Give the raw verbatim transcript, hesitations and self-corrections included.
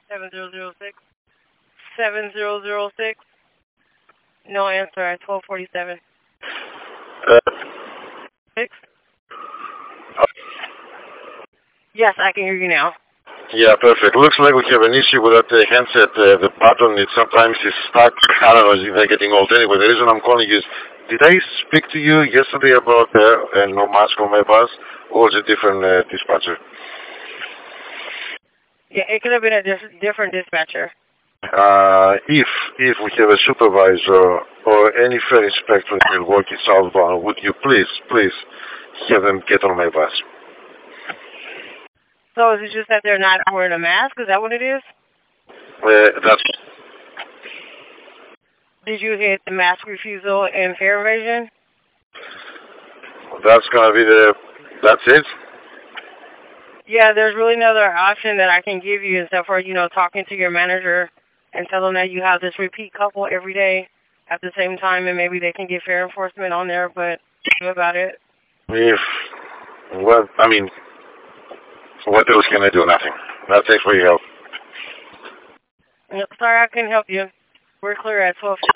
seven zero zero six. seven zero zero six. No answer at twelve forty-seven. Uh, Six? Yes, I can hear you now. yeah, perfect. Looks like we have an issue with that uh, handset. Uh, the button, it sometimes is stuck. I don't know if they're getting old. Anyway, the reason I'm calling you is, did I speak to you yesterday about uh, uh, no mask on my bus, or was it a different uh, dispatcher? Yeah, it could have been a dis- different dispatcher. Uh, if if we have a supervisor or any fair inspector in Milwaukee southbound, would you please, please have them get on my bus? So is it just that they're not wearing a mask? Is that what it is? Uh, that's Did you hit the mask refusal and fare evasion? that's gonna be the. That's it. Yeah, there's really no other option that I can give you except for, you know, talking to your manager and tell them that you have this repeat couple every day at the same time, and maybe they can get fare enforcement on there, but what about it? If what I mean, what else can I do? Nothing. That's it for your help. No, sorry, I couldn't help you. We're clear at twelve.